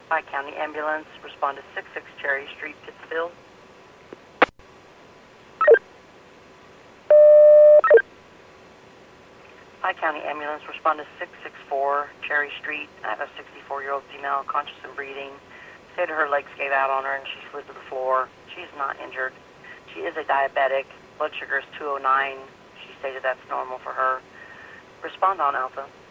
County Ambulance, respond to 66 Cherry Street, Pittsfield. County Ambulance, respond to 664 Cherry Street. I have a 64-year-old female, conscious and breathing. Said her legs gave out on her and she slid to the floor. She's not injured. She is a diabetic. Blood sugar is 209. She stated that's normal for her. Respond on Alpha.